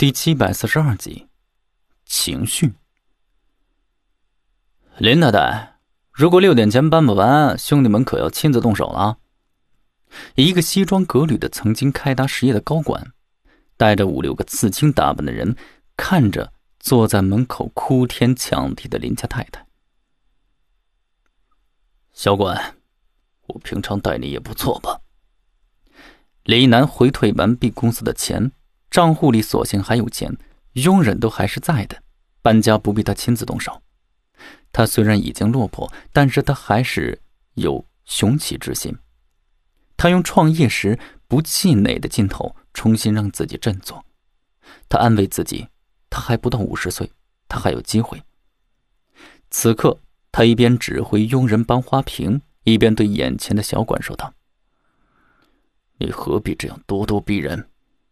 第742集，情绪。林太太，如果6点前搬不完，兄弟们可要亲自动手了。一个西装革履的曾经开达实业的高管，带着5、6个刺青打扮的人，看着坐在门口哭天抢地的林家太太。小管，我平常待你也不错吧？李一男回退完毕公司的钱，账户里所幸还有钱，佣人都还是在的，搬家不必他亲自动手。他虽然已经落魄，但是他还是有雄起之心。他用创业时不气馁的劲头重新让自己振作。他安慰自己，他还不到50岁，他还有机会。此刻他一边指挥佣人搬花瓶，一边对眼前的小管说道：你何必这样咄咄逼人？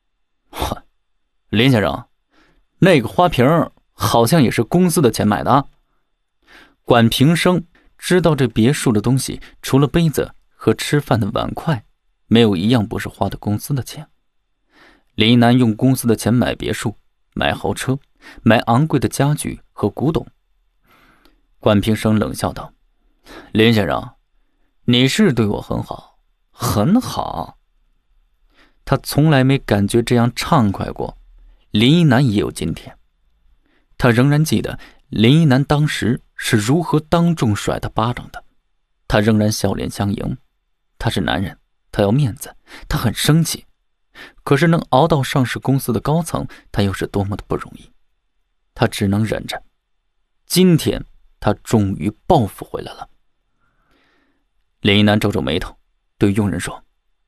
林先生，那个花瓶好像也是公司的钱买的啊。管平生知道这别墅的东西除了杯子和吃饭的碗筷，没有一样不是花的公司的钱。林一男用公司的钱买别墅，买豪车，买昂贵的家具和古董。管平生冷笑道：林先生，你是对我很好，很好。他从来没感觉这样畅快过。林一男也有今天。他仍然记得林一男当时是如何当众甩他巴掌的，他仍然笑脸相迎。他是男人，他要面子，他很生气，可是能熬到上市公司的高层，他又是多么的不容易。他只能忍着。今天他终于报复回来了。林一男皱皱眉头，对佣人说：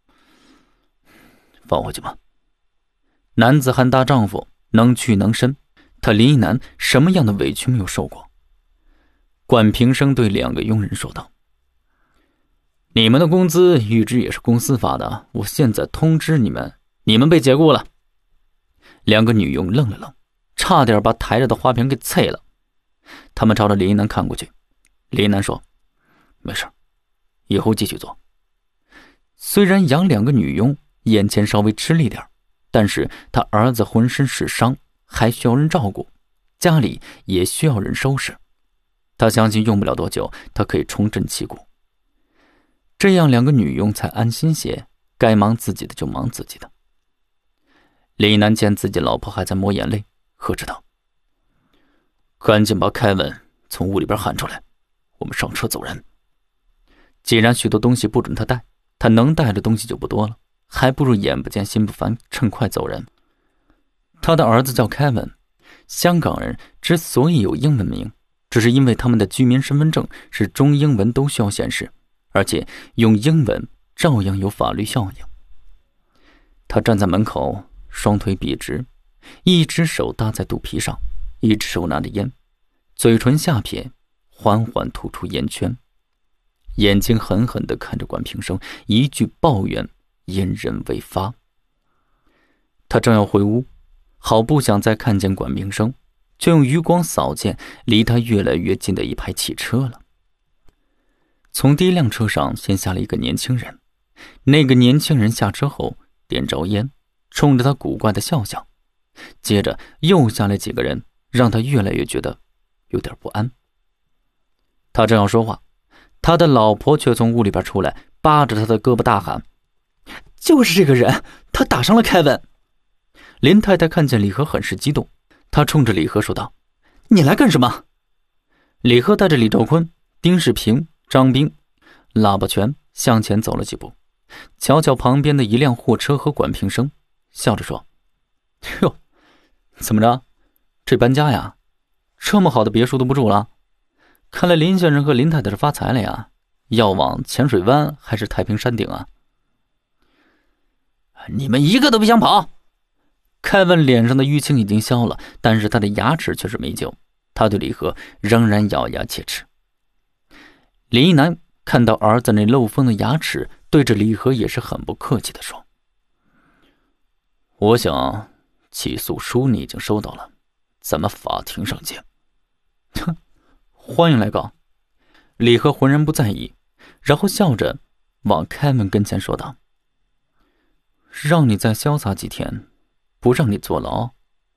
放回去吧。男子汉大丈夫，能屈能伸，他林一男什么样的委屈没有受过？管平生对2个佣人说道：你们的工资预支也是公司发的，我现在通知你们，你们被解雇了。2个女佣愣了愣，差点把抬着的花瓶给碎了。他们朝着林一男看过去。林一男说：没事，以后继续做。虽然养2个女佣眼前稍微吃力点，但是他儿子浑身是伤，还需要人照顾，家里也需要人收拾。他相信用不了多久，他可以重振旗鼓。这样2个女佣才安心些，该忙自己的就忙自己的。李楠见自己老婆还在抹眼泪，呵斥道：赶紧把凯文从屋里边喊出来，我们上车走人。既然许多东西不准他带，他能带的东西就不多了，还不如眼不见心不烦，趁快走人。他的儿子叫凯文，香港人之所以有英文名，只是因为他们的居民身份证是中英文都需要显示，而且用英文照样有法律效应。他站在门口，双腿笔直，一只手搭在肚皮上，一只手拿着烟，嘴唇下撇，缓缓吐出烟圈，眼睛狠狠地看着管平生，一句抱怨隐忍未发。他正要回屋，好不想再看见管平生，却用余光扫见离他越来越近的一排汽车了。从第一辆车上先下了一个年轻人，那个年轻人下车后点着烟，冲着他古怪的笑笑，接着又下来几个人，让他越来越觉得有点不安。他正要说话，他的老婆却从屋里边出来，扒着他的胳膊大喊：就是这个人，他打伤了凯文。林太太看见李和很是激动，她冲着李和说道：你来干什么？李和带着李兆坤、丁世平、张斌喇叭拳向前走了几步，瞧瞧旁边的一辆货车和管平生，笑着说：哟，怎么着，这搬家呀，这么好的别墅都不住了？看来林先生和林太太是发财了呀，要往浅水湾还是太平山顶啊？你们一个都别想跑！凯文脸上的淤青已经消了，但是他的牙齿却是没救，他对李和仍然咬牙切齿。林一男看到儿子那漏风的牙齿，对着李和也是很不客气地说：我想起诉书你已经收到了，咱们法庭上见。哼，欢迎来告。李和浑然不在意，然后笑着往凯文跟前说道：让你再潇洒几天，不让你坐牢，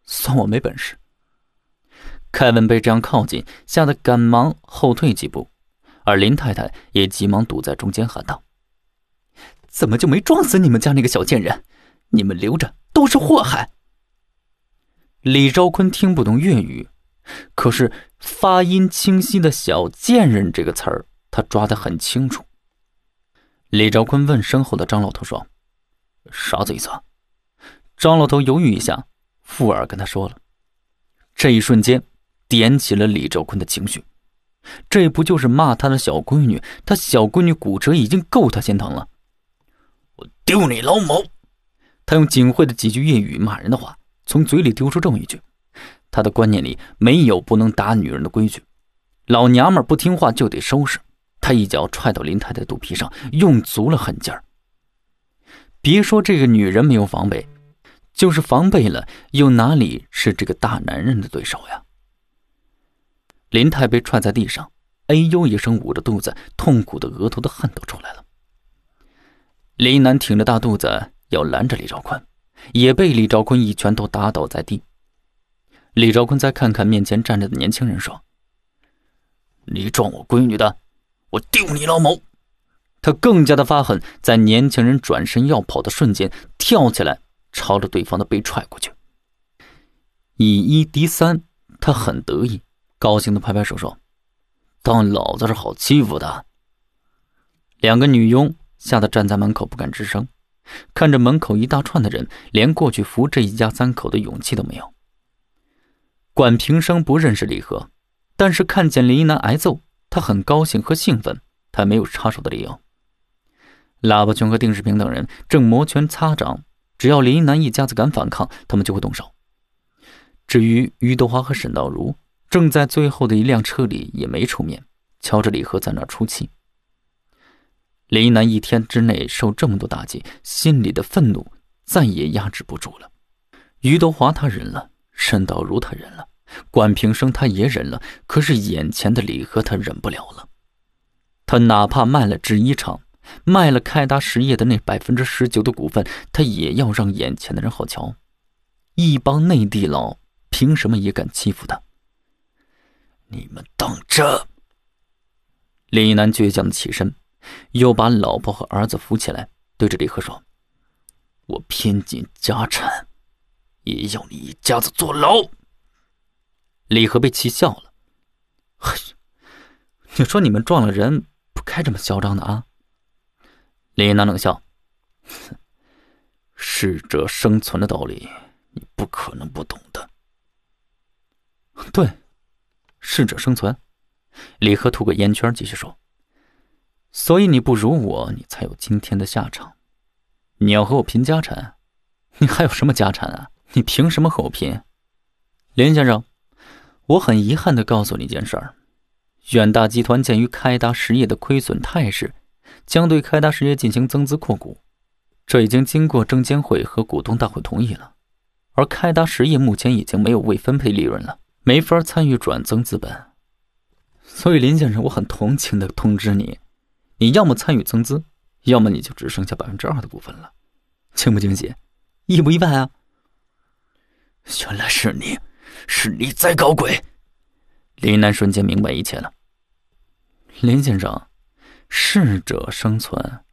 算我没本事。凯文被这样靠近，吓得赶忙后退几步，而林太太也急忙堵在中间喊道：怎么就没撞死你们家那个小贱人？你们留着都是祸害。李兆坤听不懂粤语，可是发音清晰的小贱人这个词儿他抓得很清楚。李兆坤问身后的张老头说：啥子意思啊？张老头犹豫一下，附耳跟他说了。这一瞬间点起了李兆坤的情绪，这不就是骂他的小闺女？他小闺女骨折已经够他心疼了。我丢你老母！他用仅会的几句粤语骂人的话从嘴里丢出这么一句。他的观念里没有不能打女人的规矩，老娘们不听话就得收拾。他一脚踹到林太太肚皮上，用足了狠劲儿。别说这个女人没有防备，就是防备了，又哪里是这个大男人的对手呀？林太被踹在地上，哎呦一声，捂着肚子，痛苦的额头的汗都出来了。林南挺着大肚子要拦着李兆坤，也被李兆坤一拳头打倒在地。李兆坤再看看面前站着的年轻人说：你撞我闺女的，我丢你老母！他更加的发狠，在年轻人转身要跑的瞬间跳起来，朝着对方的背踹过去。以1敌3，他很得意，高兴的拍拍手说：当老子是好欺负的。两个女佣吓得站在门口不敢吱声，看着门口一大串的人，连过去扶这一家3口的勇气都没有。管平生不认识李和，但是看见林一南挨揍，他很高兴和兴奋，他没有插手的理由。喇叭拳和丁世平等人正摩拳擦掌，只要林一南一家子敢反抗，他们就会动手。至于于德华和沈道如，正在最后的一辆车里也没出面，瞧着李和在那出气。林一南一天之内受这么多打击，心里的愤怒再也压制不住了。于德华他忍了，沈道如他忍了，管平生他也忍了，可是眼前的李和他忍不了了。他哪怕卖了制衣厂，卖了开达实业的那19%的股份，他也要让眼前的人好瞧。一帮内地佬凭什么也敢欺负他？你们等着！林一南倔强的起身，又把老婆和儿子扶起来，对着李和说：我拼尽家产也要你一家子坐牢。李和被气笑了：你说你们撞了人不该这么嚣张的啊？林一南冷笑：适者生存的道理你不可能不懂的。对，适者生存。李和吐个烟圈继续说：所以你不如我，你才有今天的下场。你要和我拼家产，你还有什么家产啊？你凭什么和我拼？林先生，我很遗憾地告诉你一件事儿，远大集团鉴于开达实业的亏损态势，将对开达实业进行增资扩股，这已经经过证监会和股东大会同意了。而开达实业目前已经没有未分配利润了，没法参与转增资本。所以林先生，我很同情地通知你，你要么参与增资，要么你就只剩下2%的股份了。惊不惊喜？意不意外啊？原来是你，是你在搞鬼！林南瞬间明白一切了。林先生，适者生存，